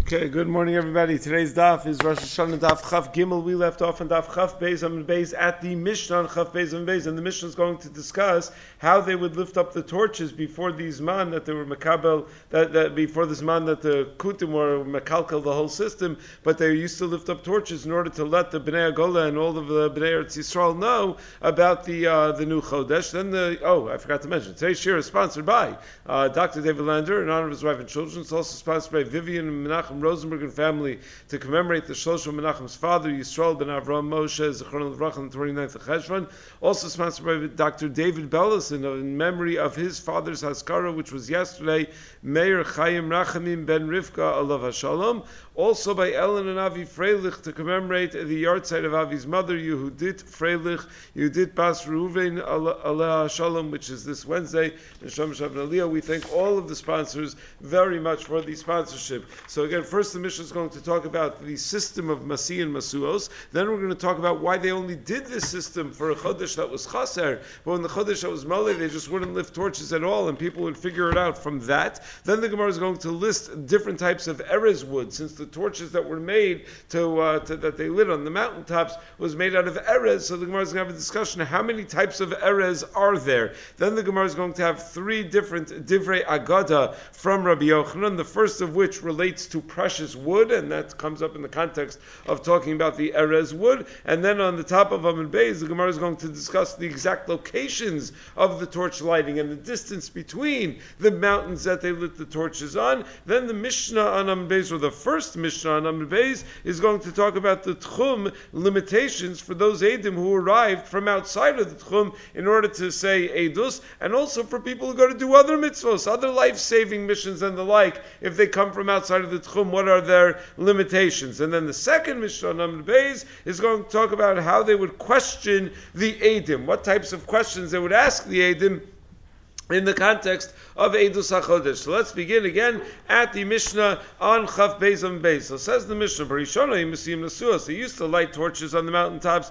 Okay, good morning everybody. Today's daf is Rosh Hashanah daf Chaf Gimel. We left off on daf Chaf Beis Amud Beis at the Mishnah on Chaf Beis Amud Beis, and the Mishnah is going to discuss how they would lift up the torches before these man that they were makabel, that before this man that the kutim were makalkel the whole system, but they used to lift up torches in order to let the Bnei Agola and all of the Bnei Eretz Yisrael know about the new Chodesh. Then I forgot to mention, today's shir is sponsored by Dr. David Lander in honor of his wife and children. It's also sponsored by Vivian and Menachem Rosenberg and family to commemorate the Shlosh of Menachem's father, Yisrael ben Avraham Moshe, Zichron Levrach, on the 29th of Cheshvan. Also sponsored by Dr. David Bellison in memory of his father's Haskara, which was yesterday, Meir Chaim Rachamim ben Rivka Alav HaShalom. Also by Ellen and Avi Freilich to commemorate the yahrzeit of Avi's mother, Yehudit Freilich, Yehudit Bas Reuven Alav HaShalom, which is this Wednesday in Shem Shav Aliyah. We thank all of the sponsors very much for the sponsorship. So again, first the Mishnah is going to talk about the system of Masi and Masuos. Then we're going to talk about why they only did this system for a Chodesh that was Chaser. But when the Chodesh that was Malay, they just wouldn't lift torches at all, and people would figure it out from that. Then the Gemara is going to list different types of Erez wood, since the torches that were made that they lit on the mountaintops was made out of Erez. So the Gemara is going to have a discussion of how many types of Erez are there. Then the Gemara is going to have three different Divrei Agada from Rabbi Yochanan, the first of which relates to precious wood, and that comes up in the context of talking about the Erez wood. And then on the top of Amud Beis, the Gemara is going to discuss the exact locations of the torch lighting and the distance between the mountains that they lit the torches on. Then the Mishnah on Amud Beis, or the first Mishnah on Amud Beis, is going to talk about the Tchum limitations for those Eidim who arrived from outside of the Tchum in order to say Eidus, and also for people who go to do other mitzvos, other life-saving missions and the like. If they come from outside of the Tchum, what are their limitations? And then the second Mishnah on Amud Beis is going to talk about how they would question the Eidim, what types of questions they would ask the Eidim in the context of Eidus HaChodesh. So let's begin again at the Mishnah on Chaf Beis Amud Beis. So says the Mishnah, they used to light torches on the mountaintops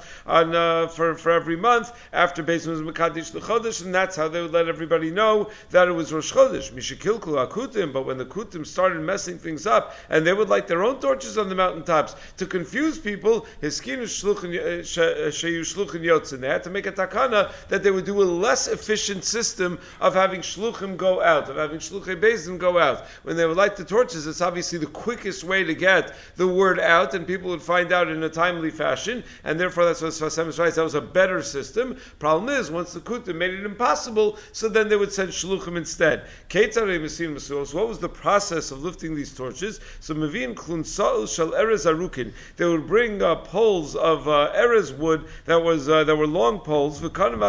for every month after Beis was Mekadesh the Chodesh, and that's how they would let everybody know that it was Rosh Chodesh. Mishakilku HaKutim, but when the Kutim started messing things up, and they would light their own torches on the mountaintops to confuse people, Hiskinu Shluchin Yotzin. They had to make a takana that they would do a less efficient system of having shluchim go out, of having shluchei bezin go out. When they would light the torches, it's obviously the quickest way to get the word out, and people would find out in a timely fashion, and therefore that's what Sfas Emes writes, that was a better system. Problem is, once the Kutim made it impossible, so then they would send shluchim instead. What was the process of lifting these torches? So Mevin Klunsa'ul Shal Erez Arukin. They would bring poles of Erez wood that were long poles,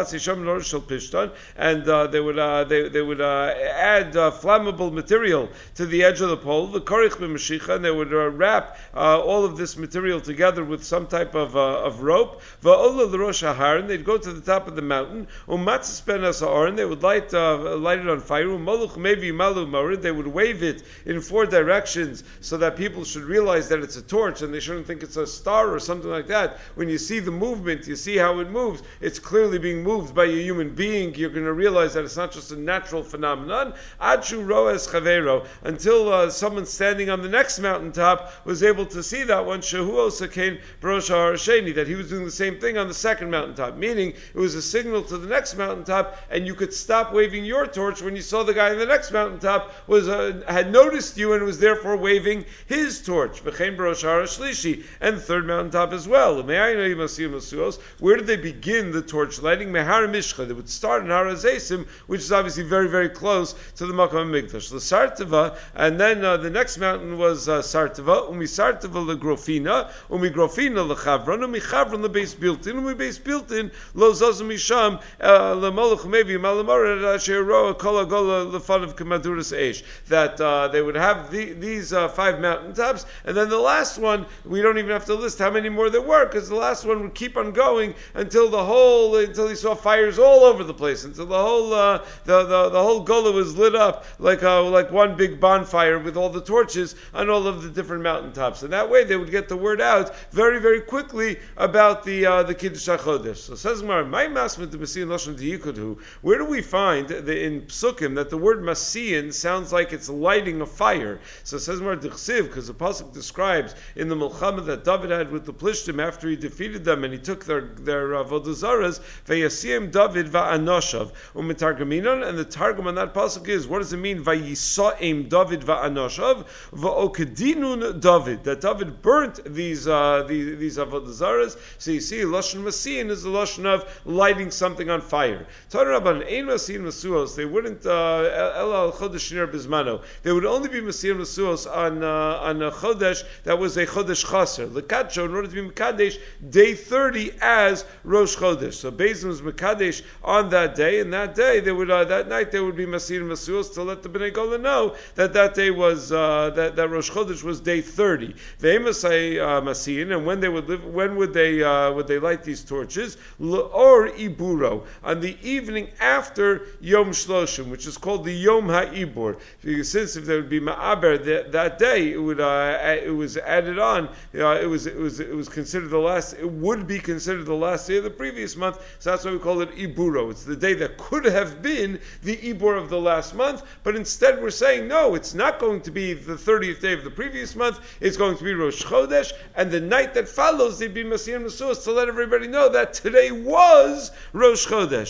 and they would add flammable material to the edge of the pole, the korich b'mashicha, and they would wrap all of this material together with some type of rope. Va'ola l'rosh hahar, and they'd go to the top of the mountain. Umatzis ben asa'ar, and they would light it on fire. Umoluch mevi malu marid, they would wave it in four directions so that people should realize that it's a torch and they shouldn't think it's a star or something like that. When you see the movement, you see how it moves. It's clearly being moved by a human being. You're going to realize that it's not just a natural phenomenon. Achu roes chavero, until someone standing on the next mountaintop was able to see that one. Shehu osakain b'rosh ha'arasheni, that he was doing the same thing on the second mountaintop. Meaning, it was a signal to the next mountaintop, and you could stop waving your torch when you saw the guy on the next mountaintop had noticed you and was therefore waving his torch. V'chein b'rosh ha'arashlishi, and the third mountaintop as well. Where did they begin the torch lighting? Mehar Mishcha. They would start in Har Hazesim, which is obviously very, very close to the Makom HaMikdash. The Sartava, and then the next mountain was Sartava, Umi Sartava leGrofina, Umi Grofina leChavron, Umi Chavron leBeis Biltin, Umi Beis Biltin lo Zazum Misham leMolech Mevi Malamor Asher Kol Agola lefan of Kamaduras Eish. That they would have these five mountaintops, and then the last one, we don't even have to list how many more there were, because the last one would keep on going until he saw fires all over the place, until the whole the whole Gola was lit up like one big bonfire with all the torches on all of the different mountaintops. And that way they would get the word out very, very quickly about the Kiddush HaChodesh. So says Gemara, "My masmid the Masiyan Lashon Diyikudhu." Where do we find in Psukim that the word Masiyan sounds like it's lighting a fire? So says Gemara Dichsiv, because the pasuk describes in the Milchama that David had with the Plishtim after he defeated them and he took their avodah zaras, Vayasiyim David va'anoshav u'mitargaminon, and the targum on that pasuk is, what does it mean? Vayisaim David va'anoshav va'okedinun David, that David burnt these avodah zaras. So you see, lashon masiyin is the lashon of lighting something on fire. Tanur Rabban ein masiyin masuos. They wouldn't elal chodesh nir bizmano. They would only be masiyin masuos on a chodesh that was a chodesh chaser. Lekadsho, in order to be mekadesh day 30 as Rosh Chodesh. So Beis Din was mekadesh on that day, and that day they would that night they would be masiyin masuos to let the Bnei Gola know that day was that Rosh Chodesh was day 30. Ve'emasai masiyin, and when would they light these torches? Or iburo, on the evening after Yom Shloshim, which is called the Yom HaIbur. Since if there would be ma'aber that day, it was added on. It was considered the last. It would be considered the last day of the previous month. So that's why we call it iburo. It's the day that could have been the ibur of the last month, but instead we're saying no. It's not going to be the 30th day of the previous month. It's going to be Rosh Chodesh, and the night that follows they'd be Masiyan Masuos to let everybody know that today was Rosh Chodesh.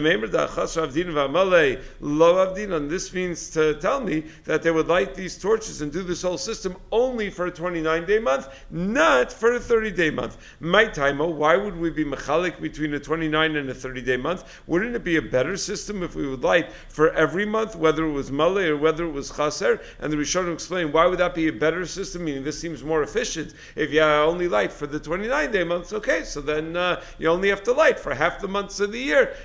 And this means to tell me that they would light these torches and do this whole system only for a 29-day month, not for a 30-day month. My taimo, why would we be mechalik between a 29 and a 30-day month? Wouldn't it be a better system if we would light for every month, whether it was malay or whether it was chaser? And the Rishonim explain why would that be a better system? Meaning this seems more efficient. If you only light for the 29-day months, okay, so then you only have to light for half the months of the year,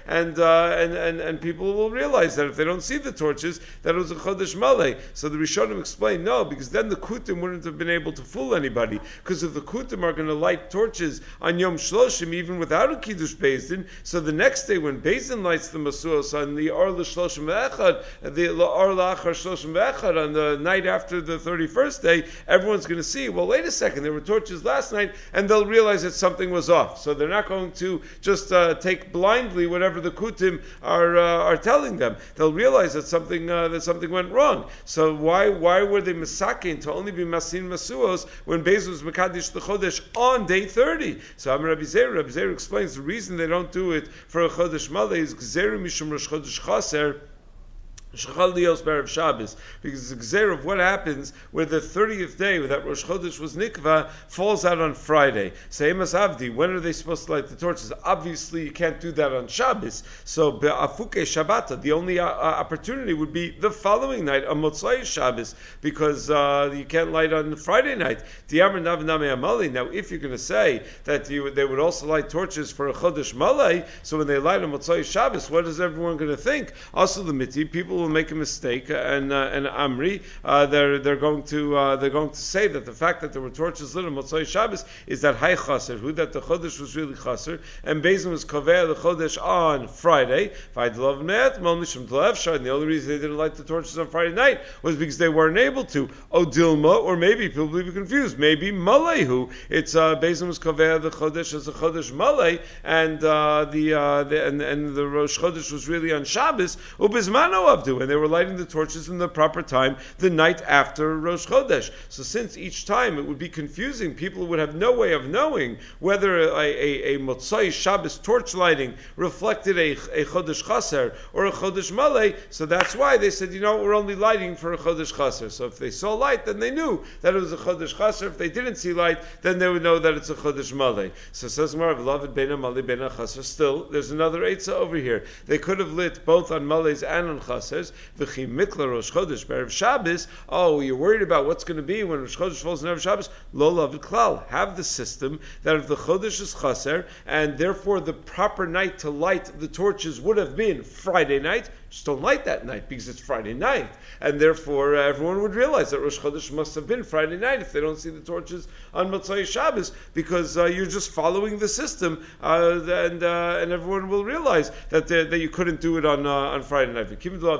and people will realize that if they don't see the torches, that it was a chodesh malay. So the Rishonim explain no, because then the kutim wouldn't have been able to fool anybody. Because if the kutim are going to light torches on Yom Shloshim even without a kiddush Beis Din, so the next day when Beis Din lights the masuos on the Or L'Shloshim Ve'echad, the Or L'Achar Shloshim Ve'echad, on the night after the 31st day, everyone's going to see, well, wait a second, there were torches last night, and they'll realize that something was off. So they're not going to just take blindly whatever the kutim are telling them. They'll realize that something went wrong. So why were they misakin to only be masin masuos when Beis Din was mekadesh the chodesh on day 30? So Rabbi Zeir explains the reason they don't do it for a chodesh malay is gzeru mishum rosh chodesh chaser. Shachal Lios B'Erev Shabbos, because the gzer of what happens where the 30th day that Rosh Chodesh was Nikva falls out on Friday. Seimas Avdi, when are they supposed to light the torches? Obviously you can't do that on Shabbos. So Be'afuke Shabbata, the only opportunity would be the following night, on Motzai Shabbos, because you can't light on Friday night. Diamar Nav Name Amali. Now if you're going to say that they would also light torches for a Chodesh Malay, so when they light on Motzai Shabbos, what is everyone going to think? Also the Miti, people will make a mistake, and Amri, they're going to say that the fact that there were torches lit on Motzai Shabbos is that Hay Chaser, who that the Chodesh was really Chaser, and Beis Din was Kovea the Chodesh on Friday. And the only reason they didn't light the torches on Friday night was because they weren't able to. Odilma, or maybe people will be confused. Maybe Malehu. It's Beis Din was Kovea the Chodesh as a Chodesh Malay, and the Rosh Chodesh was really on Shabbos. Ubizmano Avdu, and they were lighting the torches in the proper time, the night after Rosh Chodesh. So since each time it would be confusing, people would have no way of knowing whether a Motzai Shabbos torch lighting reflected a Chodesh Chaser or a Chodesh Malay. So that's why they said, we're only lighting for a Chodesh Chaser. So if they saw light, then they knew that it was a Chodesh Chaser. If they didn't see light, then they would know that it's a Chodesh Malay. So says Gemara, beloved Beina Malay Beina Chaser. Still, there's another Eitzah over here. They could have lit both on Malays and on Chasers. V'chi mikla Rosh Chodesh b'Erev Shabbos. Oh, you're worried about what's going to be when Rosh Chodesh falls on Erev Shabbos? Lo lavid klal. Have the system that if the Chodesh is chaser, and therefore the proper night to light the torches would have been Friday night, just don't light that night because it's Friday night, and therefore everyone would realize that Rosh Chodesh must have been Friday night if they don't see the torches on Motzei Shabbos, because you're just following the system, and everyone will realize that you couldn't do it on Friday night.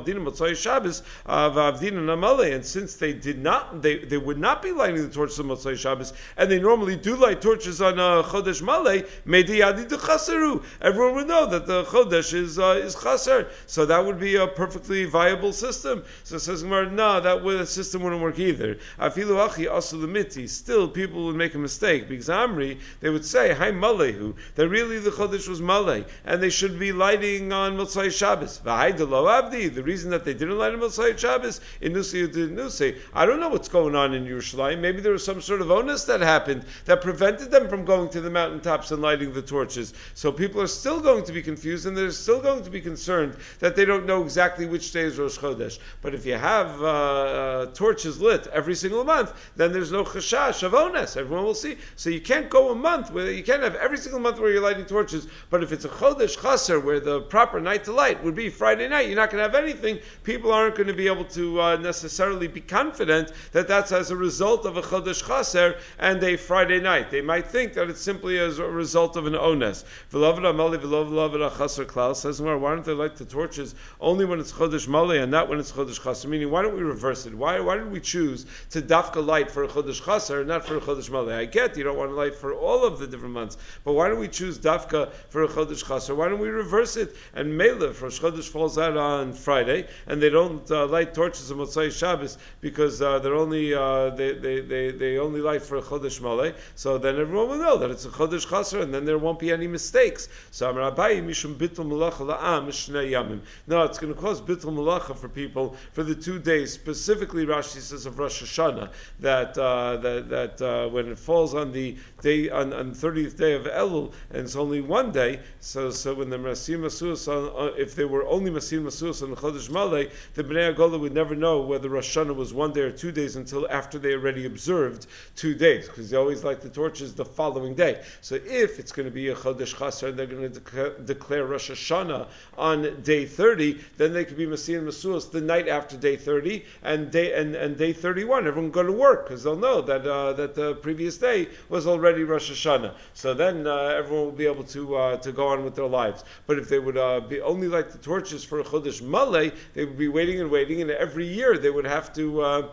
And since they did not, they would not be lighting the torches on Motzei Shabbos, and they normally do light torches on Chodesh Malei, everyone would know that the Chodesh is Chaser. So that would be a perfectly viable system. So it says Gemara, no, that system wouldn't work either. Still, people would make a mistake, because Amri, they would say, Hi Malehu, that really the Chodesh was Malei, and they should be lighting on Motzei Shabbos. The reason that they didn't light on Motzei Shabbos, in Nusi did Nusi, I don't know what's going on in Yerushalayim. Maybe there was some sort of onus that happened that prevented them from going to the mountaintops and lighting the torches. So people are still going to be confused, and they're still going to be concerned that they don't know exactly which day is Rosh Chodesh. But if you have torches lit every single month, then there's no chashash of onus. Everyone will see. So you can't go a month where you can't have every single month where you're lighting torches. But if it's a Chodesh Chaser, where the proper night to light would be Friday night, you're not going to have anything. People aren't going to be able to necessarily be confident that that's as a result of a Chodesh Chaser and a Friday night. They might think that it's simply as a result of an ones. Says, why don't they light the torches only when it's Chodesh Malei and not when it's Chodesh Chaser? Meaning, why don't we reverse it? Why did we choose to dafka light for a Chodesh Chaser and not for a Chodesh Malei? I get you don't want to light for all of the different months, but why don't we choose dafka for a Chodesh Chaser? Why don't we reverse it? And Mele, for Chodesh falls out on Friday, and they don't light torches on Motzei Shabbos because they're only they only light for a Chodesh Malei. So then everyone will know that it's a Chodesh Chaser, and then there won't be any mistakes. So Amar Abaye mishum bitul malacha la'am shnei yamim. No, it's going to cause bitul malacha for people for the 2 days. Specifically, Rashi says of Rosh Hashanah that when it falls on the day on 30th day of Elul, and it's only one day. So when the Masim Masuas, if they were only Masim Masuas on the Chodesh Malei, the Bnei Agola would never know whether Rosh Hashanah was 1 day or 2 days until after they already observed 2 days, because they always light the torches the following day. So if it's going to be a Chodesh Chaser and they're going to declare Rosh Hashanah on day 30, then they could be Masim Masuas the night after day 30 and day 31. Everyone go to work because they'll know that the previous day was already Rosh Hashanah. So then everyone will be able to go on with their lives. But if they would be only like the torches for a Chodesh Malei, they would be waiting, and every year they would have to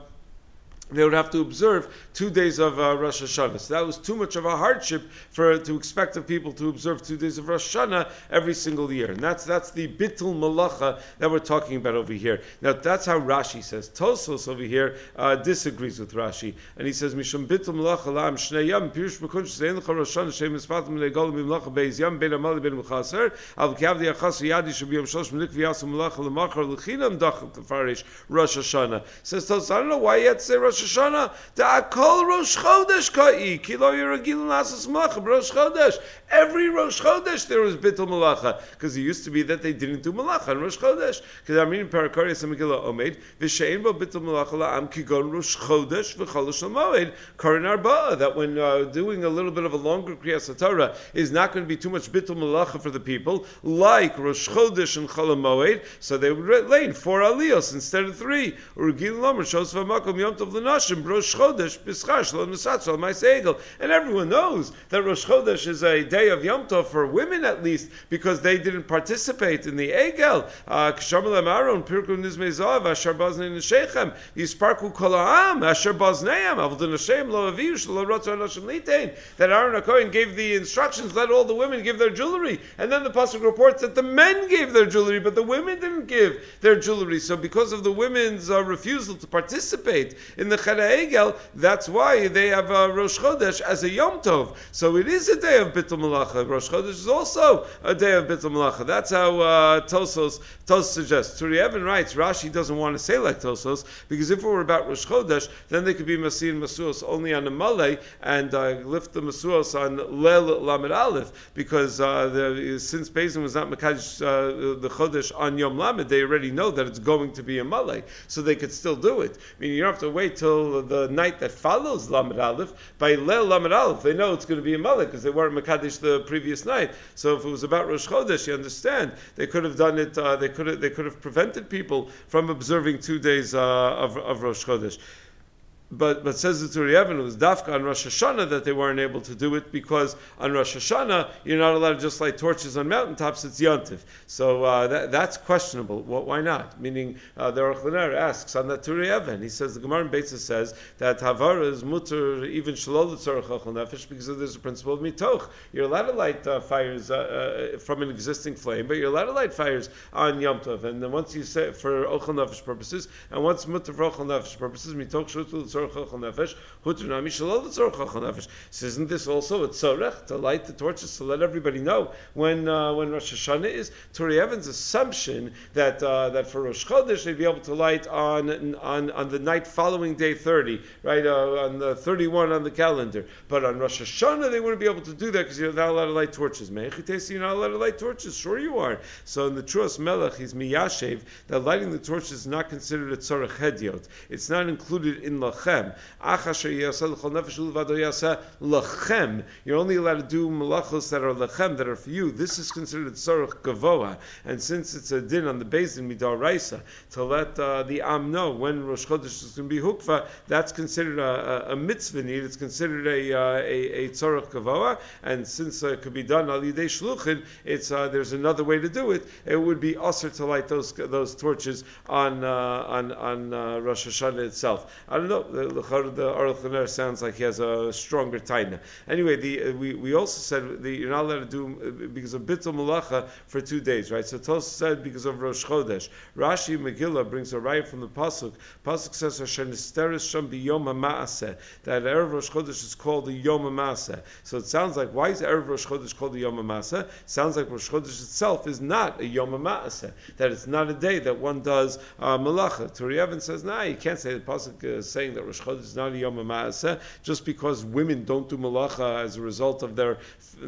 observe 2 days of Rosh Hashanah. So that was too much of a hardship to expect of people to observe 2 days of Rosh Hashanah every single year. And that's the bitul malacha that we're talking about over here. Now that's how Rashi says. Tosos over here disagrees with Rashi, and he says mishum bitul malacha la'am shnei yam pirush b'kunsh zein l'cha Rosh Hashanah shem mispatim le'gol b'mlacha beis yam bein amali bein m'chaser al k'av di'achas yadi shebiyam shlosh m'lik v'yasu malacha l'machar l'chinam dacham tefarish Rosh Hashanah. Says Tosos, I don't know why you had to say Rosh Hashanah. Da'akol Rosh Chodesh ka'i ki lo yiragilun asas malacha Rosh Chodesh. Every Rosh Chodesh there was bitul malacha, because it used to be that they didn't do malacha on Rosh Chodesh. Because I'm reading Parakarias and Megillah Omeid v'shein bo bitul malacha la'am kigon Rosh Chodesh v'cholosh l'moed karin arba'a. That when doing a little bit of a longer Kriyas HaTorah is not going to be too much bitul malacha for the people, like Rosh Chodesh and Chol HaMoed, so they would lay 4 aliyos instead of 3. Urgilun lomer shos v'makom yom tov l'nashim Rosh Chodesh b'schar shalom nesatzal ma'asegel. And everyone knows that Rosh Chodesh is a day of Yom Tov for women, at least, because they didn't participate in the Egel. Kshamalem Aaron Pirkum Nizmei Zav Asher Baznei Neshechem Yisparku Kol Ha'am Asher Bazneim Avdon Hashem Lo Aviv Shelo Rotzon Hashem Litein. That Aaron HaKohen gave the instructions, let all the women give their jewelry, and then the pasuk reports that the men gave their jewelry, but the women didn't give their jewelry. So because of the women's refusal to participate in the Chera Egel, that's why they have Rosh Chodesh as a Yom Tov. So it is a day of Bitul Malacha. Rosh Chodesh is also a day of Bitul Malacha. That's how Tosos suggests. Turi Evan writes, Rashi doesn't want to say like Tosos, because if it were about Rosh Chodesh, then they could be Masir and Masuos only on the Malay, and lift the Masuos on Lel Lamed Aleph, because since Bezin was not Mekadosh the Chodesh on Yom Lamed, they already know that it's going to be a Malay, so they could still do it. I mean, you don't have to wait till until the night that follows Lamed Aleph. By Leil Lamed Aleph, they know it's going to be a Malek because they weren't Mekadesh the previous night. So if it was about Rosh Chodesh, you understand, they could have done it. They could have prevented people from observing 2 days of Rosh Chodesh. But says the Turi Even, it was Dafka on Rosh Hashanah that they weren't able to do it because on Rosh Hashanah you're not allowed to just light torches on mountaintops. It's Yontif, so that's questionable. Why not? Meaning the Aruch LaNer asks on that Turi Even. He says the Gemara in Beitza says that Havara is mutter even shalol l'tzorach achal nefesh because there's a principle of mitoch. You're allowed to light fires from an existing flame, but you're allowed to light fires on Yom Tov. And then once you say for achal nefesh purposes, and once mutter for achal nefesh purposes, mitoch shutul. So isn't this also a tzorech to light the torches to let everybody know when Rosh Hashanah is? Turi Evan's assumption that for Rosh Chodesh they'd be able to light on the night following day 30, right, on the 31 on the calendar. But on Rosh Hashanah they wouldn't be able to do that because you're not allowed to light torches. You're not allowed to light torches. Sure you are. So in the Truas Melech he's miyashev that lighting the torches is not considered a tzorech hediot. It's not included in lachem. You're only allowed to do malachos that are lechem, that are for you. This is considered tzorech gavoa, and since it's a din on the Beis Din midaraisa to let the am know when Rosh Chodesh is going to be hukva, that's considered a mitzvah need. It's considered a tzorech gavoa, and since it could be done al yidei shluchin, it's there's another way to do it. It would be usher to light those torches on Rosh Hashanah itself. I don't know. The Aruch LaNer sounds like he has a stronger taina. Anyway, we also said you're not allowed to do because of Bittul Malacha for 2 days, right? So Tos said because of Rosh Chodesh. Rashi Megillah brings a raya from the pasuk. Pasuk says Asher Nisteres Sham B'Yom HaMaaseh, that Erev Rosh Chodesh is called the Yom HaMaaseh. So it sounds like, why is Erev Rosh Chodesh called the Yom HaMaaseh? Sounds like Rosh Chodesh itself is not a Yom HaMaaseh, that it's not a day that one does Malacha. Turi Even says, you can't say the pasuk is saying that Rosh Chodesh is not a Yom HaMaaseh just because women don't do malacha as a result of their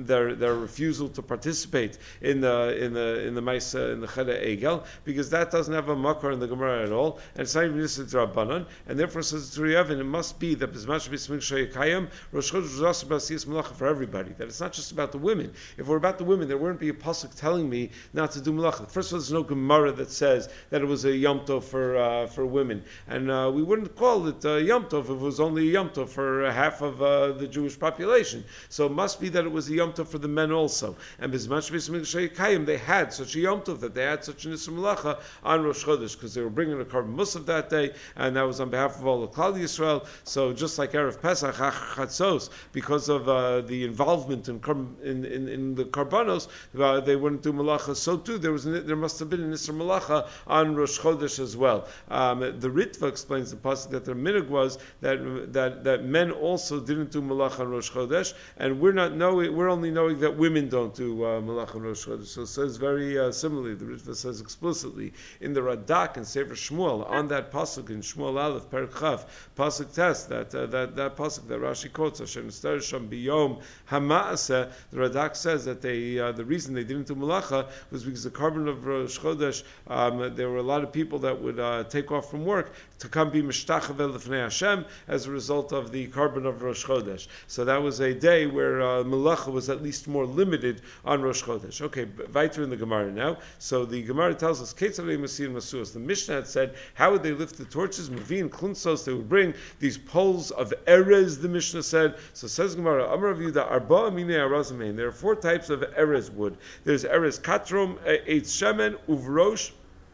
refusal to participate in the Maisa in the Cheda Egel, because that doesn't have a makar in the Gemara at all, and it's not even Yisrael Rabbanan, and therefore says Turi Even, it must be that Bizmash B'Sming Shayikayim Rosh Chodesh was also about Siyas Malacha for everybody. That it's not just about the women. If it were about the women, there wouldn't be a pasuk telling me not to do malacha. First of all, there's no Gemara that says that it was a Yom Tov for women, and we wouldn't call it Yom Tov if it was only a Yom Tov for half of the Jewish population. So it must be that it was a Yom Tov for the men also. And Bizmash B'Sming Shayikayim, they had such a Yom Tov that they had such an Yisra Malacha on Rosh Chodesh because they were bringing a Karban Musaf that day, and that was on behalf of all of Klal Yisrael. So just like Erev Pesach, Chatzos, because of the involvement in the Karbanos, they wouldn't do Malacha. So too, there must have been an Yisra Malacha on Rosh Chodesh as well. The Ritva explains the pasuk that their minhag was that men also didn't do Malacha on Rosh Chodesh, and we're only knowing that women don't do Malacha on Rosh Chodesh. So it says very similarly. The Ritva says explicitly in the Radak and Sefer Shmuel on that pasuk in Shmuel Aleph Perek Chav pasuk test that pasuk that Rashi quotes Hashem Nisteres Sham B'Yom HaMaaseh. The Radak says that the reason they didn't do Malacha was because the Karban of Rosh Chodesh, there were a lot of people that would take off from work to come be Mishtachave L'fnei Hashem as a result of the Karban of Rosh Chodesh. So that was a day where Malacha was at least more limited on Rosh Chodesh. Okay, weiter in the Gemara now. So the Gemara tells us, Ketzalei Masir Masuas. The Mishnah had said, how would they lift the torches? Mavin Klunsos, they would bring these poles of Erez, the Mishnah said. So says Gemara, Amar Aviuda, Arba Amine Arazamein. There are 4 types of Erez wood. There's Erez Katrom, Eitz Shemen, Uvrosh.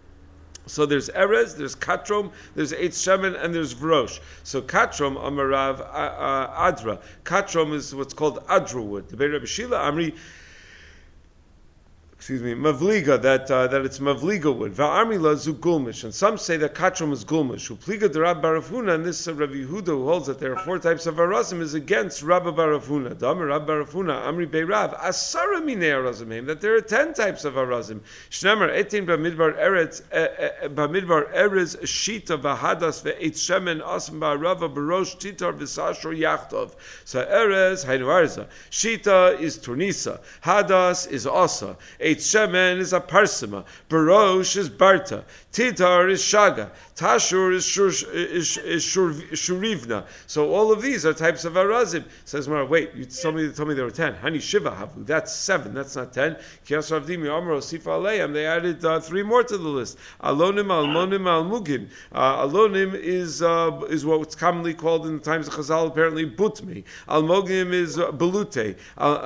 So there's Erez, there's Katrom, there's Eitz Shemen, and there's Vrosh. So Katrom, Amarav Adra. Katrom is what's called Adra wood. The Beis Rabbi Shila Amri, Mavliga, that it's Mavliga wood. Va'armila zu gulmish. And some say that Katrom is gulmish. Upliga de Rab Bar Huna, and this Rabbi Yehuda who holds that there are 4 types of arazim is against Rabbi Bar Huna. Damar Rab Bar Huna, Amri Beirav, Asara minei arazim, that there are 10 types of arazim. Shnemer etin b'midbar eretz, b'midbar erez shita v'hadas ve'etz shemen asm ba'arava b'rosh titar v'sashor yachtov. So erez hainu arza. Shita is turnisa. Hadas is asa. Eitz shemen is a parsima. Barosh is barta. Titar is shaga. Tashur is shurivna. So all of these are types of arazim. Says Mara, wait, you told me there were 10. Hani shiva havu. That's 7. That's not 10. Kiyas Ravdimi Amro Sifa Aleim. They added 3 more to the list. Alonim, almonim, almugin. Alonim is what's commonly called in the times of Chazal apparently butmi. Almogim is belute.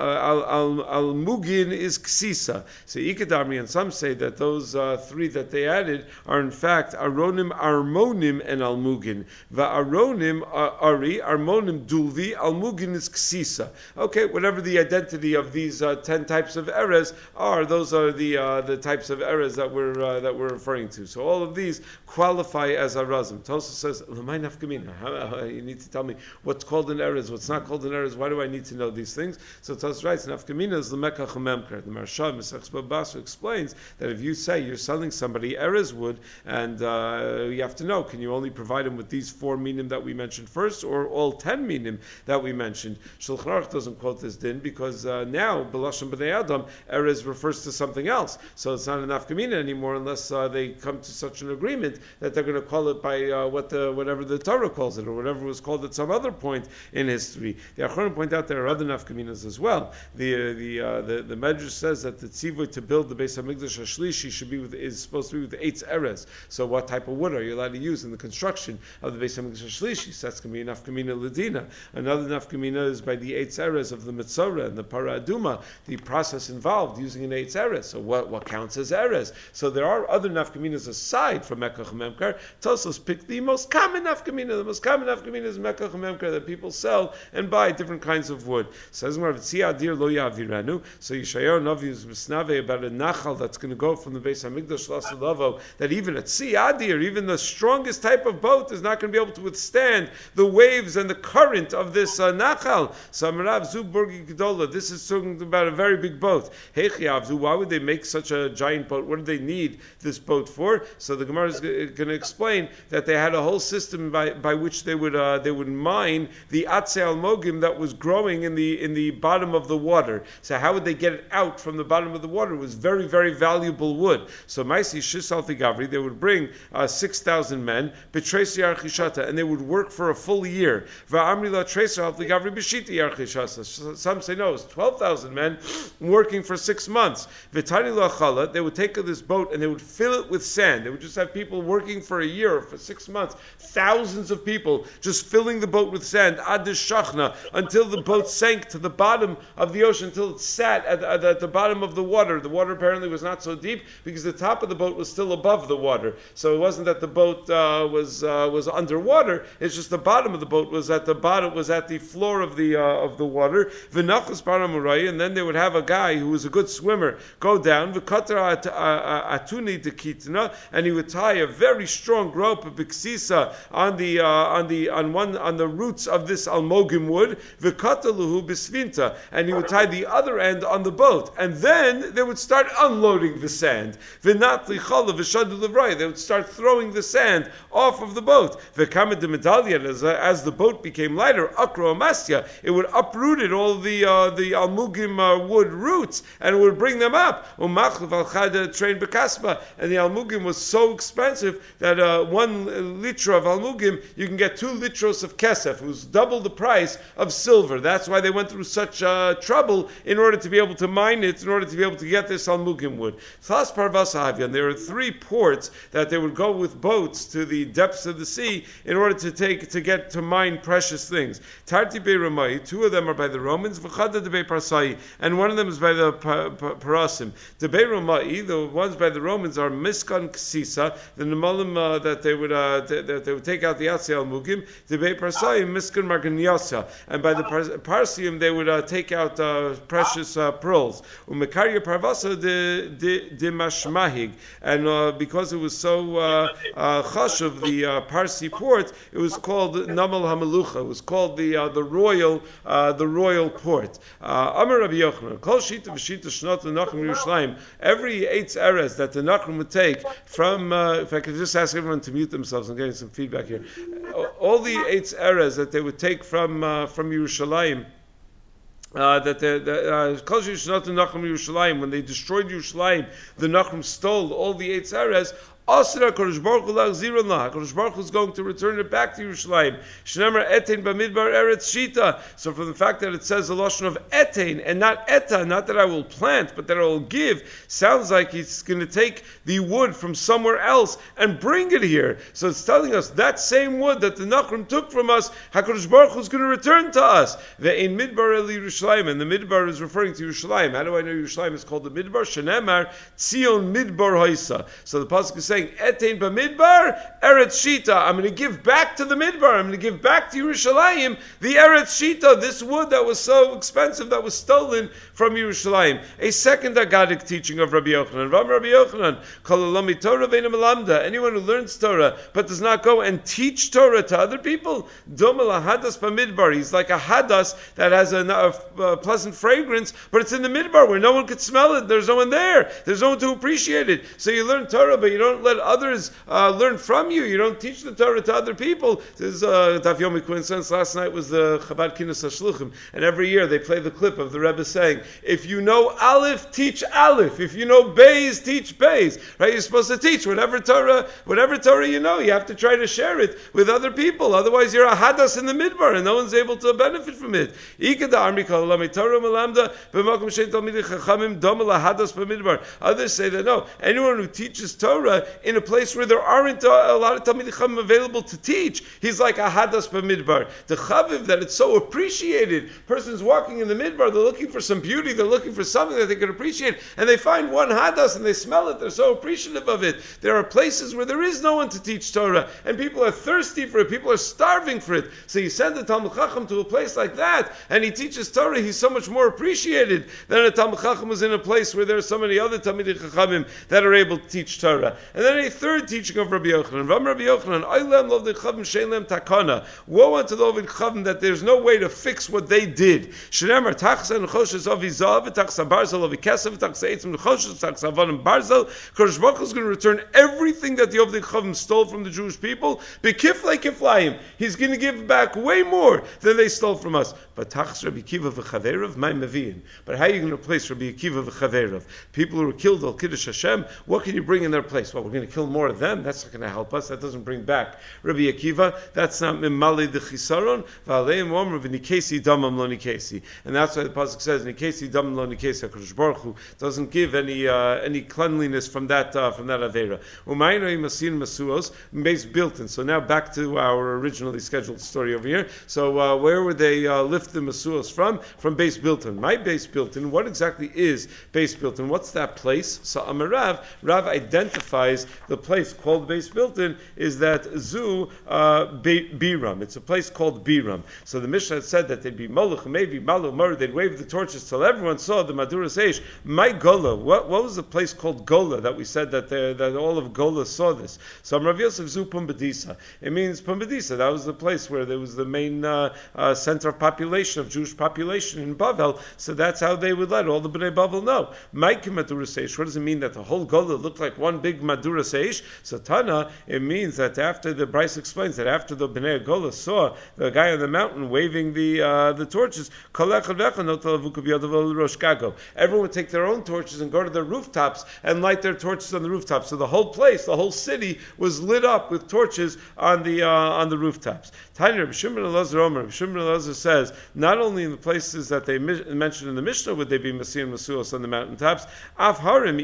Almugin is ksisa. So Ikadarmi and some say that those 3 that they added are in fact aronim, armonim, and almugin. Va'aronim ari, armonim dulvi, almugin is ksisa. Okay, whatever the identity of these 10 types of erez are, those are the types of erez that we're referring to. So all of these qualify as arazim. Tosa says, "L'may nafkamina." You need to tell me what's called an erez, what's not called an erez. Why do I need to know these things? So Tosa writes, "Nafkamina is l'mekach memker." The Maharsha Mesechus Bava Basra explains that if you say you're selling somebody erez wood, and you have to know, can you only provide him with these 4 minim that we mentioned first, or all 10 minim that we mentioned? Shulchan Aruch doesn't quote this din because now B'lashon B'nei Adam erez refers to something else, so it's not an nafkamina anymore unless they come to such an agreement that they're going to call it by whatever the Torah calls it, or whatever was called at some other point in history. The Achronim point out there are other nafkaminas as well. The Medrash says that the tzivui to build the Beis Hamikdash Hashlishi is supposed to be with 8 erez. So what type of wood are you allowed to use in the construction of the Beis Hamikdash Hashlishi? So that's going to be a nafkamina ladina. Another nafkamina is by the 8 erez of the Mitzorah and the Para Aduma, the process involved using an 8 erez. So what counts as erez? So there are other nafkaminas aside from Mekach Memkar. Tosos picked the most common nafkamina. The most common nafkamina is Mekach Memkar, that people sell and buy different kinds of wood. Says Mar Adir Lo Yaviranu. So Yeshayahu Navi is misnave about a nachal that's going to go from the Beis Hamikdash Lasalavo, that even at Tzi Adir, even the strongest type of boat is not going to be able to withstand the waves and the current of this nachal. Samarav Zuburgi Gedola. This is talking about a very big boat. Why would they make such a giant boat? What do they need this boat for? So the Gemara is going to explain that they had a whole system by which they would mine the Atzei Almogim that was growing in the bottom of the water. So how would they get it out from the bottom of the water? It was very, very valuable wood. So Maisi Shisal Gavri, they would bring 6,000 men, Betresi Archishata, and they would work for a full year. Va'amri la Tresi Gavri B'shiti Archishata. Some say no, it's 12,000 men working for 6 months. V'tani la Chala, they would take this boat and they would fill it with sand. They would just have people working for a year or for 6 months, thousands of people just filling the boat with sand, ad shachna, until the boat sank to the bottom of the ocean, until it sat at the bottom of the water. The water apparently was not so deep because the top of the boat was still above the water. So it wasn't that the boat was underwater. It's just the bottom of the boat was at the bottom, was at the floor of the water. V'nachas paramurai, and then they would have a guy who was a good swimmer go down. V'katra atuni dekitna, and he would tie a very strong rope of biksisa on the roots of this almogim wood. V'kataluhu bisvinta, and he would tie the other end on the boat, and then they would start unloading the sand. V'natli chala v'shadu levraya, they would start throwing the sand off of the boat. V'kamed the medallion, as the boat became lighter, akro amasya, it would uprooted all the almugim wood roots and it would bring them up. Umachlev al chad train bekaspa, and the almugim was so expensive that 1 litra of almugim you can get 2 litros of kesef, who's double the price of silver. That's why they went through such trouble in order to be able to mine it, in order to be able to get this almugim wood. Thas parvasahavyan, there are 3 ports that they would go with boats to the depths of the sea in order to mine precious things. Tarti Bei Ramai, 2 of them are by the Romans, V'chada de Bei Parsai, and 1 of them is by the Parasim. The Bei Ramai, the ones by the Romans, are Miskan Ksisa, the Nemalim that they would take out the Atzei Almugim. The Bei Parsai, Miskan Marganyasa, and by the Parsium they would take out precious pearls. Umekarya Parvasa de Mashmahig, and because it was so chashuv, the Parsi port, it was called Namal Hamalucha. It was called the royal port. Amar Rabbi Yochanan, Kol Shita v'Shita Shnot l'Nachum Yerushalayim. Every 8 eres that the Nachum would take from, if I could just ask everyone to mute themselves, I'm getting some feedback here. All the 8 eres that they would take from Yerushalayim, that the Kol Shishonat Nachum Yerushalayim, when they destroyed Yerushalayim, the Nachum stole all the Eitz Eretz. Asra Kodesh Baruch Hu lachzir lah. Kodesh Baruch Hu is going to return it back to Yerushalayim. Shneimar etein b'midbar eretz shita. So from the fact that it says the lashon of etein and not eta, not that I will plant, but that I will give, sounds like he's going to take the wood from somewhere else and bring it here. So it's telling us that same wood that the Nachum took from us, HaKadosh Baruch Hu is going to return to us. Ve'ein midbar el Yerushalayim, and the midbar is referring to Yerushalayim. How do I know Yerushalayim is called the midbar? Shneimar Tzion midbar haisa. So the pasuk is saying, Etein b'midbar, Eretz Shita. I'm going to give back to the Midbar. I'm going to give back to Yerushalayim the Eretz Shita, this wood that was so expensive that was stolen from Yerushalayim. A second Agadic teaching of Rabbi Yochanan. Rabbi Yochanan, Kol Alami Torah ve'eino melamda. Anyone who learns Torah but does not go and teach Torah to other people, Doma lahadas b'midbar. He's like a hadas that has a pleasant fragrance, but it's in the Midbar where no one could smell it. There's no one there. There's no one to appreciate it. So you learn Torah, but you don't let others learn from you. You don't teach the Torah to other people. This is Daf Yomi coincidence. Last night was the Chabad Kinnus HaShluchim, and every year they play the clip of the Rebbe saying, if you know Aleph, teach Aleph. If you know Beis, teach Beis. Right? You're supposed to teach whatever Torah you know. You have to try to share it with other people. Otherwise you're a hadas in the midbar and no one's able to benefit from it. Others say that no, anyone who teaches Torah in a place where there aren't a lot of Talmidei Chacham available to teach, he's like a hadas b'midbar. The chaviv that it's so appreciated. Persons walking in the midbar, they're looking for some beauty, they're looking for something that they can appreciate, and they find one hadas and they smell it, they're so appreciative of it. There are places where there is no one to teach Torah, and people are thirsty for it, people are starving for it. So you send a Talmid Chacham to a place like that, and he teaches Torah, he's so much more appreciated than a Talmid Chacham who's in a place where there are so many other Talmidei Chachamim that are able to teach Torah. And then a third teaching of Rabbi Yochanan. Rabbi Yochanan, Oilem loved Chavim she'en takana. Woe unto the Ovid Chavim that there's no way to fix what they did. Shneimar tachsa nechoshes of izav, tachsa barzel of ikesav, tachsa eitzim nechoshes, tachsa avanim barzel. Kodesh Baruch Hu is going to return everything that the Ovid Chavim stole from the Jewish people. Bekiflei kiflayim. He's going to give back way more than they stole from us. But tachs Rabbi Akiva v'chaveirav, my meviin. But how are you going to replace Rabbi Akiva v'chaveirav? People who were killed al Kiddush Hashem, what can you bring in their place? Well, we're going to kill more of them. That's not going to help us. That doesn't bring back Rabbi Akiva. That's not mimali the chisaron. V'aleim omer v'nikesi damam lo nikesi. And that's why the pasuk says nikesi damam lo nikesi. HaKadosh Baruch Hu doesn't give any cleanliness from that avera. Umayno imasin masuos base built in. So now back to our originally scheduled story over here. So where would they lift the masuos from? From base built in. My base built in. What exactly is base built in? What's that place? So Amarav, Rav identifies the place called base built in is that Zu Biram. It's a place called Biram. So the Mishnah said that they'd be Moluch, maybe Malu Mur, they'd wave the torches till everyone saw the Maduras Eish. My Gola, what was the place called Gola that we said that all of Gola saw this? So Rav Yosef Zu Pumbedisa. It means Pumbedisa. That was the place where there was the main center of population, of Jewish population in Bavel. So that's how they would let all the Bnei Bavel know. Maikim Maduras Eish. What does it mean that the whole Gola looked like one big Maduras Eish? So Tana, it means that after the Bryce explains that after the Bnei Gola saw the guy on the mountain waving the torches, everyone would take their own torches and go to their rooftops and light their torches on the rooftops. So the whole place, the whole city, was lit up with torches on the rooftops. Tanya Reb Shimon Elazar says not only in the places that they mentioned in the Mishnah would they be Masih and Masuos on the mountaintops, Af Harim,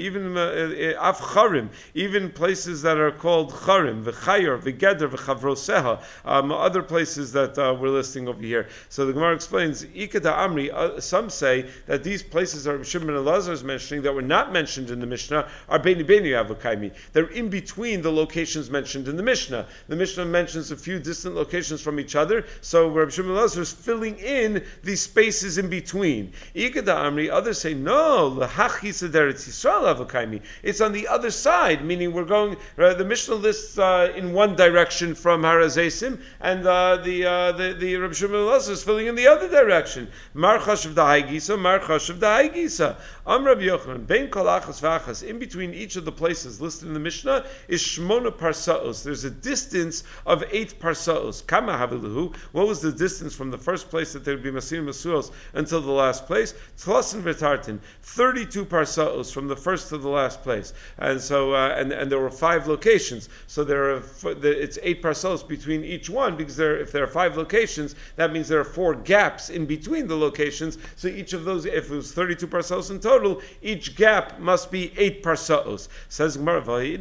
even places that are called Charim, V'Chayor, V'Geder, V'Chavroseha, other places that we're listing over here. So the Gemara explains, Ikeda Amri, some say that these places are Shimon Elazar is mentioning that were not mentioned in the Mishnah are Beni Avokaimi. They're in between the locations mentioned in the Mishnah. The Mishnah mentions a few distant locations from each other, so Rabbi Shimon Elazar is filling in these spaces in between. Ikeda Amri, others say, no, L'Hachis Ederetz Yisrael Avokaimi. It's on the other side, meaning meaning we're going. The Mishnah lists in one direction from Har Hazesim, and the Rabbi Shimon Elazar is filling in the other direction. Mar chashav d'haigisa, Mar chashav d'haigisa. Rabbi Yochanan, bein kol achas v'achas, in between each of the places listed in the Mishnah is shmona parsaos. There's a distance of 8 parsaos. Kama havilahu. What was the distance from the first place that there would be Masirim Masuos until the last place? Tlasin v'tartin, 32 parsaos from the first to the last place. And so, and there were 5 locations. So it's 8 parsaos between each one, because if there are 5 locations, that means there are 4 gaps in between the locations. So each of those, if it was 32 parsaos in total, each gap must be 8 parsaos. Says Gemara,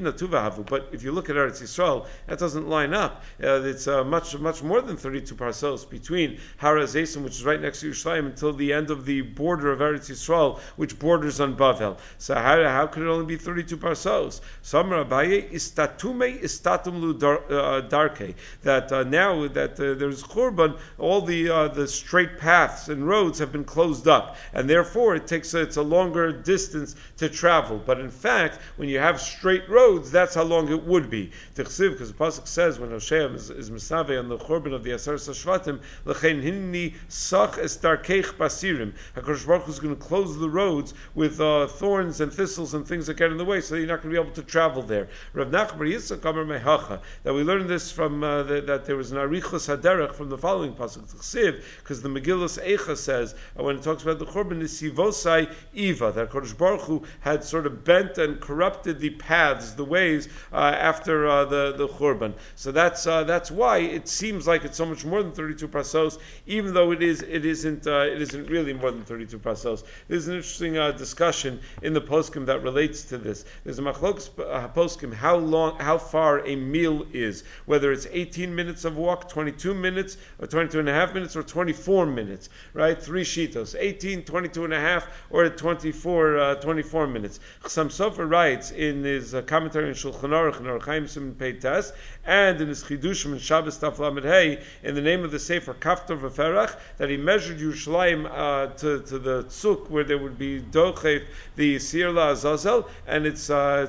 but if you look at Eretz Yisrael, that doesn't line up. It's much more than 32 parsaos between Har Hazesim, which is right next to Yerushalayim, until the end of the border of Eretz Yisrael, which borders on Bavel. So how could it only be 32 parsaos? Samar Abaye istatume istatum lu darke. That now that there's Churban, all the straight paths and roads have been closed up, and therefore it's a longer distance to travel. But in fact, when you have straight roads, that's how long it would be. Because the pasuk says when Hosea is misnave on the Churban of the Aser Shvatim, lechein hinni sach es darkeich basirim. HaKadosh Baruch Hu is going to close the roads with thorns and thistles and things that get in the way, so you're not going to be able to travel there. Rav Nachman bar Yitzchak Amar mehacha, that we learned this from that there was an arichos haderech from the following pasuk, because the Megillus Eicha says when it talks about the Churban is sivosai iva, that Kodesh Baruch Hu had sort of bent and corrupted the paths, the ways after the Churban. So that's why it seems like it's so much more than 32 parsaos, even though it isn't really more than 32 parsaos. There's an interesting discussion in the poskim that relates to this. There's a machlokes poskim how far a meal is, whether it's 18 minutes of walk, 22 minutes, or 22 and a half minutes, or 24 minutes, right? 3 shitos, 18, 22 and a half, or 24 minutes. Chassam Sofer writes in his commentary on Shulchan Aruch and Aruch Chaim Siman Pei Tes, and in his Chidushim and Shabbos Taf Lamed Hey, in the name of the Sefer Kaftor V'Ferach, that he measured Yerushalayim to the tzuk where there would be dochef the Sir LaAzazel, and it's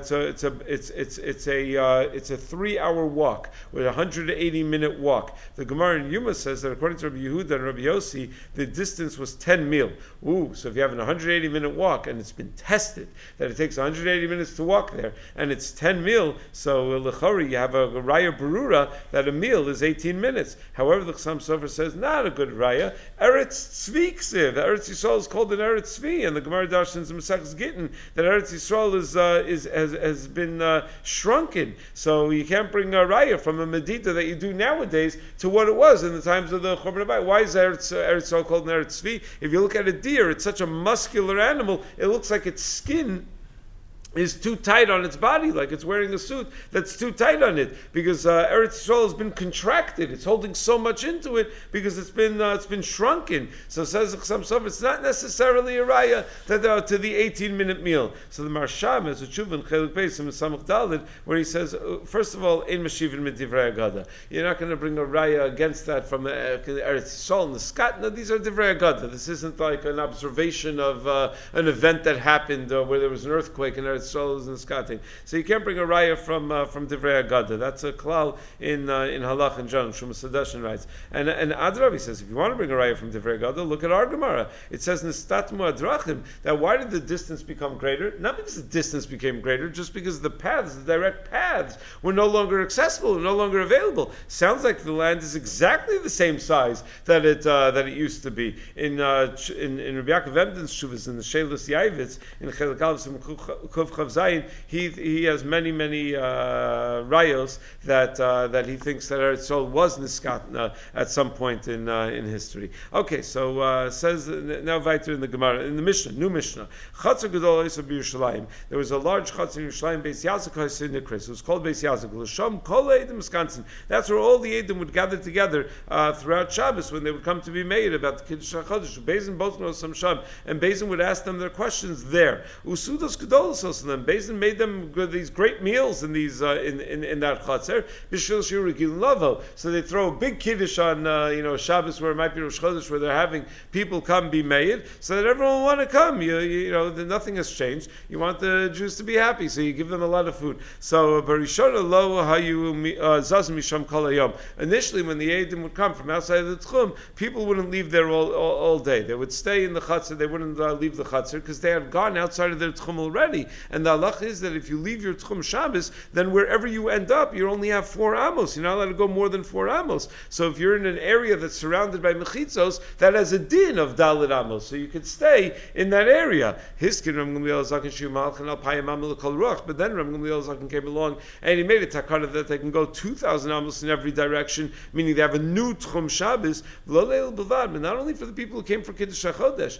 a 3-hour walk with a 180-minute walk. The Gemara in Yuma says that according to Rabbi Yehuda and Rabbi Yossi, the distance was 10 mil. So if you have an 180-minute walk, and it's been tested that it takes 180 minutes to walk there, and it's 10 mil, so l'chori you have a raya berura that a meal is 18 minutes. However, the Chassam Sofer says not a good raya. Eretz Tzvi ksiv. Eretz Yisrael is called an Eretz Tzvi, and the Gemara darshans in Maseches Gittin that Eretz Yisrael has been shrunken. So you can't bring a raya from a medita that you do nowadays to what it was in the times of the Churban Abayit. Why is Eretz Yisrael called an Eretz Tzvi? If you look at a deer, it's such a muscular animal, it looks like its skin is too tight on its body, like it's wearing a suit that's too tight on it, because Eretz Yisrael has been contracted. It's holding so much into it because it's been shrunken. So says the Chassam Sofer, it's not necessarily a raya that to the 18-minute meal. So the Marsham has a tshuva in Chelik Beis in Samach Daled, where he says, first of all, ein mashivin mit divrei agada. You're not going to bring a raya against that from Eretz Yisrael and the Skat. No, these are divrei agada. This isn't like an observation of an event that happened where there was an earthquake in Eretz Yisrael is in Skating. So you can't bring a raya from Divrei Agada. That's a klal in Halach and John. Shuma Sadashin writes. And Adravi says, if you want to bring a raya from Divrei Agada, look at our Gemara. It says Nistatmu Adrachim, that why did the distance become greater? Not because the distance became greater, just because the paths, the direct paths, were no longer accessible, no longer available. Sounds like the land is exactly the same size that it used to be. In Rabbi Yaakov Emden's Shuvas in the Sheilus Yaivitz in Chelik Aleph Kuf Chav Zayin, he has many rayos that he thinks that Eretz Yisrael was niskat at some point in history. Okay, so says now weiter in the Gemara in the Mishnah, new Mishnah. Chatzar Gadol Eisa b'Yerushalayim. There was a large chatzar in Yerushalayim, Beis Yazak HaSinekris. It was called Beis Yazak. L'sham Kol Eidim Wisconsin. That's where all the Eidim would gather together throughout Shabbos when they would come to be made about the Kiddush HaChadosh. Bezin both know some Sham, and Bezin would ask them their questions there. Usudos Gedolos. Jerusalem. Beis Din made them these great meals in these in that Chatzar. B'shil Shir Regilin Lavo. So they throw a big kiddush on Shabbos where it might be Rosh Chodesh where they're having people come be made, so that everyone will want to come. Nothing has changed. You want the Jews to be happy, so you give them a lot of food. So Barishona Lo Hayu Zaz Misham Kol Hayom. Initially, when the Eidim would come from outside of the Tchum, people wouldn't leave there all day. They would stay in the Chatzar. They wouldn't leave the Chatzar because they had gone outside of their Tchum already. And the halach is that if you leave your Tchum Shabbos, then wherever you end up, you only have 4 amos. You're not allowed to go more than 4 amos. So if you're in an area that's surrounded by mechitzos, that has a din of Dalit amos. So you could stay in that area. Hiskin Ram Gamliel Zaken Shu Malchan Al Payim Amal Kol Ruach. But then Ram Gamliel Zaken came along and he made a takana that they can go 2,000 amos in every direction, meaning they have a new Tchum Shabbos. But not only for the people who came for Kiddush HaChodesh,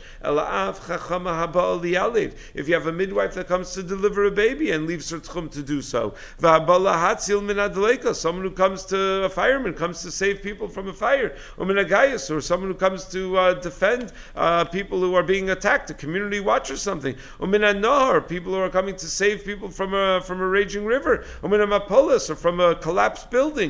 if you have a midwife that comes to deliver a baby and leaves her Tchum to do so, someone who comes to a fireman, comes to save people from a fire, or someone who comes to defend people who are being attacked, a community watch or something, people who are coming to save people from a raging river, or from a collapsed building.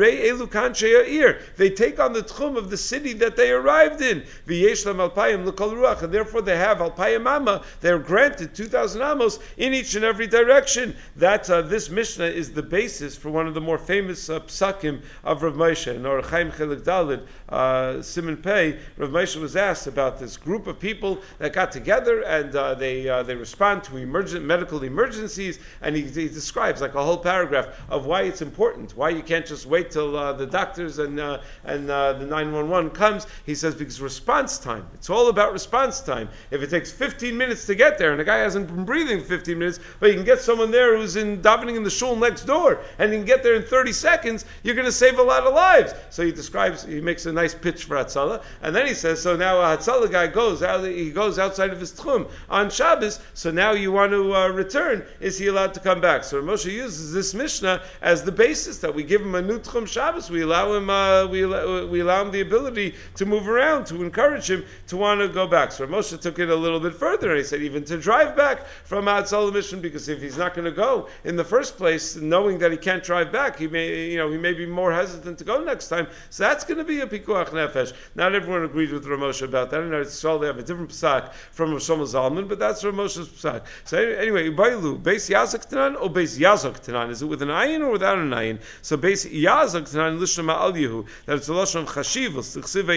They take on the Tchum of the city that they arrived in, and therefore they have alpayim amma. They are granted 2,000 amos in each and every direction. That this Mishnah is the basis for one of the more famous psakim of Rav Moshe. In Orach Chaim Chelik Daled, Siman Pei, Rav Moshe was asked about this group of people that got together and they respond to medical emergencies, and he describes like a whole paragraph of why it's important, why you can't just wait till the doctors and the 911 comes. He says because response time. It's all about response time. If it takes 15 minutes to get there, and the guy hasn't been breathing 15 minutes, but you can get someone there who's davening in the shul next door, and you can get there in 30 seconds, you're going to save a lot of lives. So he makes a nice pitch for Hatzalah, and then he says, so now a Hatzalah guy goes outside of his Tchum on Shabbos, so now you want to return, is he allowed to come back? So Moshe uses this Mishnah as the basis that we give him a new Tchum Shabbos, we allow him the ability to move around, to encourage him to want to go back. So Moshe took it a little bit further, and he said even to drive back from Hatzalah mission, because if he's not going to go in the first place, knowing that he can't drive back, he may be more hesitant to go next time. So that's going to be a pikuach nefesh. Not everyone agreed with Rav Moshe about that. In Eretz they have a different psak from Rav Shlomo Zalman, but that's Rav Moshe's psak. So anyway, Ubailu, Beis Yazak Tanan or Beis Yazok Tanan? Is it with an ayin or without an ayin? So Beis Yazok Tanan Lishma Al Yehu, that it's a lashon chashivus,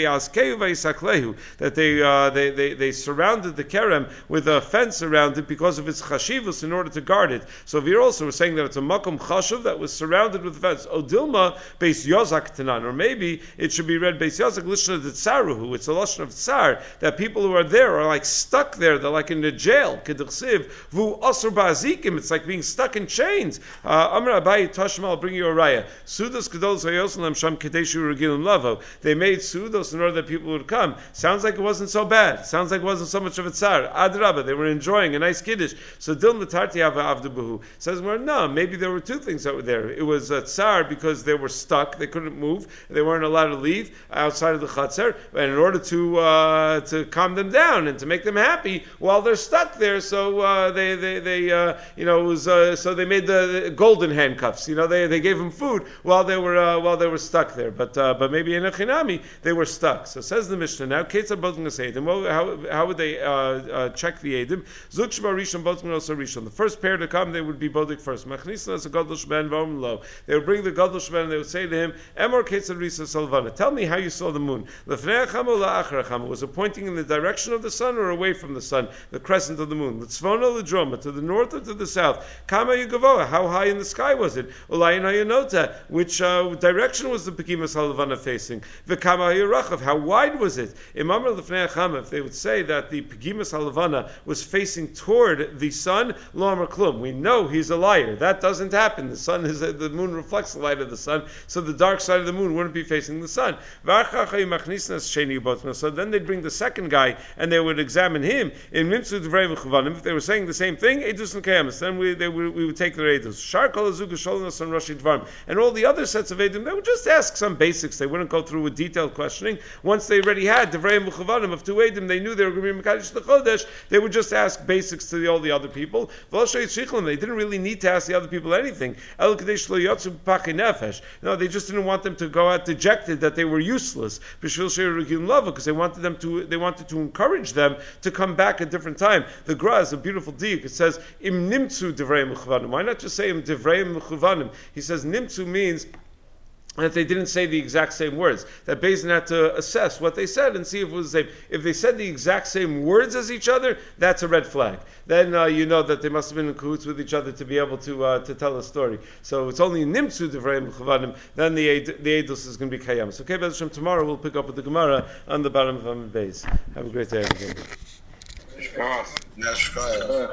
that they surrounded the kerem with a fence around it because of its chashivus in order to guard it. So here also we're saying that it's a makom chashuv that was surrounded with a fence. Odilma Beis Yazak Tanan, or maybe it should be read Beis Yazak Lishna de Tsaruhu. It's a lashon of tsar, that people who are there are like stuck there. They're like in the jail. Kedechsiv vu asur ba'azikim. It's like being stuck in chains. Amar Abayi Tashma, I'll bring you a raya. Sudos gedolos hayoslem sham kedeshu regilim lavo. They made sudos in order that people would come. Sounds like it wasn't so bad. Sounds like it wasn't so much of a tsar. Adrabah, they were enjoying a nice kiddush. So Dil Matarti Hava Avdubuhu says, well, no, maybe there were two things that were there. It was a tsar because they were stuck, they couldn't move, they weren't allowed to leave outside of the chatzar, and in order to calm them down and to make them happy while they're stuck there, so they made the golden handcuffs. They gave them food while they were stuck there. But maybe in a chinami they were stuck. So says the Mishnah now. How would they check the edim? Zuk shema rishon botzman also rishon. The first pair to come, they would be bodik first. Machnisna as a gadol sheben v'om lo. They would bring the gadol sheben and they would say to him, Emor ketzad risa salvana. Tell me how you saw the moon. Lefnei acham or la'achar acham. Was it pointing in the direction of the sun or away from the sun? The crescent of the moon. L'tzvona l'droma, to the north or to the south. Kama yugavoa. How high in the sky was it? Ulayin hayanota. Which direction was the pekimas halavana facing? V'kama hayarachav. How wide was it? Imamar lefnei acham. If they would say that the pekimas halavana was facing toward the sun, lo amar klum. We know he's a liar. That doesn't happen. The moon reflects the light of the sun, so the dark side of the moon wouldn't be facing the sun. So then they'd bring the second guy and they would examine him. If they were saying the same thing, then we would take their edus. And all the other sets of edim, they would just ask some basics. They wouldn't go through with detailed questioning. Once they already had the of two edim, they knew they were going to be Mekadosh the Chodesh. They would just ask basics to all the other people. They didn't really need to ask the other people anything. No, they just didn't want them to go out dejected that they were useless, because they wanted to encourage them to come back at a different time. The Gra is a beautiful diuk. It says im nimtzu divrei mechuvanim. Why not just say im divrei mechuvanim? He says nimtzu means that they didn't say the exact same words. That Beis Din had to assess what they said and see if it was the same. If they said the exact same words as each other, that's a red flag. Then you know that they must have been in cahoots with each other to be able to tell a story. So it's only nimtzu divrei mechuvanim. Then the edus is going to be kayam. So okay, Be'ez Hashem, tomorrow we'll pick up with the Gemara on the bottom of Amud Beis. Have a great day, everybody.